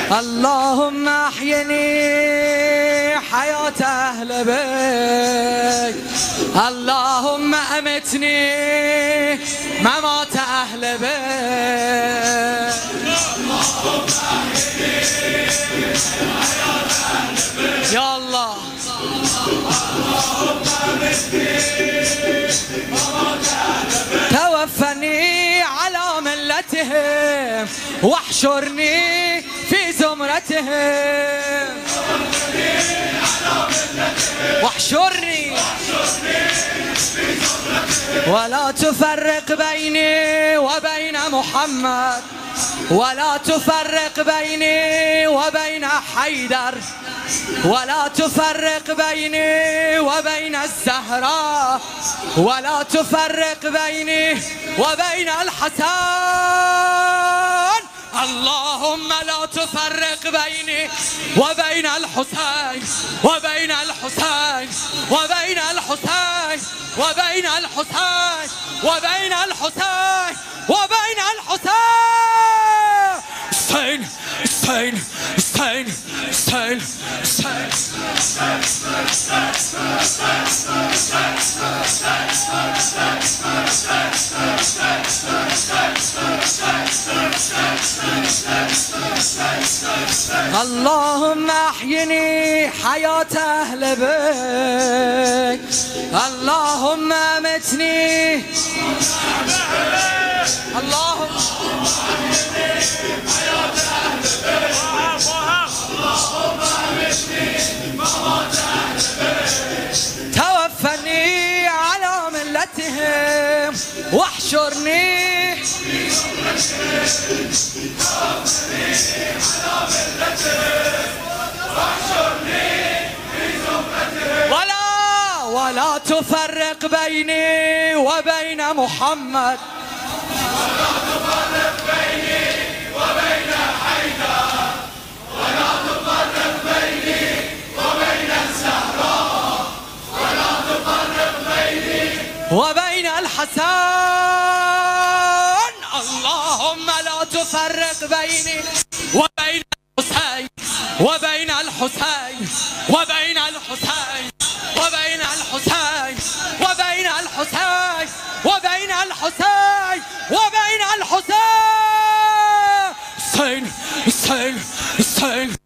اللهم احيني حياة اهل بيت، اللهم امتني ممات اهل بيت، اللهم احيني حياة اهل بيت يا الله، اللهم امتني ممات اهل بيت، توفني على ملتهم واحشرني في زمرتهم، واحشرني في زمرتهم، ولا تفرق بيني وبين محمد، ولا تفرق بيني وبين حيدر، ولا تفرق بيني وبين الزهراء، ولا تفرق بيني وبين الحسن، اللهم لا تفرق بيني وبين الحسين وبين الحسين وبين الحسين وبين الحسين وبين الحسين وبين الحسين، حسين حسين حسين حسين اللهم احيني حياة اهل بيت، اللهم امتني، اللهم احيني حياة اهل بيت، اللهم امتني ممات اهل بيت، توفني على ملتهم واحشرني في زمرتهم، توفني على ملتهم واحشرني في زمرتهم، ولا تفرق بيني وبين محمد، ولا تفرق بيني وبين حيدر، ولا تفرق بيني وبين الزهراء، ولا تفرق بيني وبين الحسن، اللهم لا تفرق بيني وبين الحسين وبين الحسين وبين الحسين وبين الحسين وبين الحسين وبين الحسين وبين الحسين، حسين حسين حسين